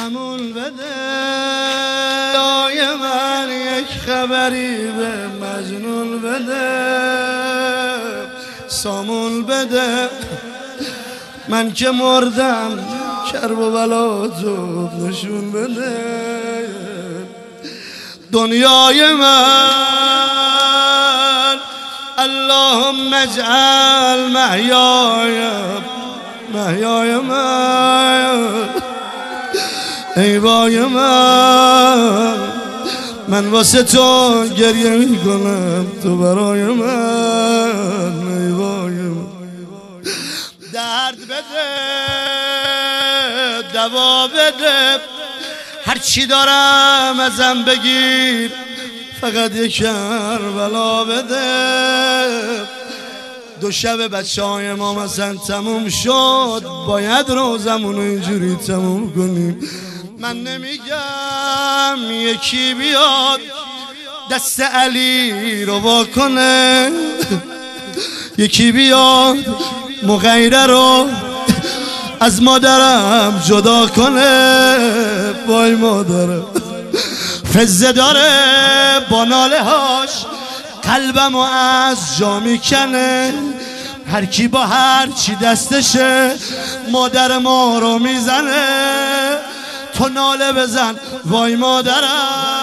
تمول بده آی من، یک خبری به مجنون بده، سامون بده. من که مردم کرب و بلا تو نشون بده. دنیای من اللهم اجعل محیای من، ای وای من واسه تو گریه میکنم، تو برای من، ای وای من. درد بده دوا بده، هرچی دارم ازم بگیر، فقط یک کربلا بده. دو شب بچه های ما مثلا تموم شد، باید روزمونو اینجوری تموم کنیم. من نمیگم یکی بیاد دست علی رو واکنه، یکی بیاد مغیره رو از مادرم جدا کنه. وای مادرم فزه داره با ناله هاش، قلبمو از جا میکنه. هر کی با هر چی دستشه مادر ما رو میزنه. تو ناله بزن وای مادرم،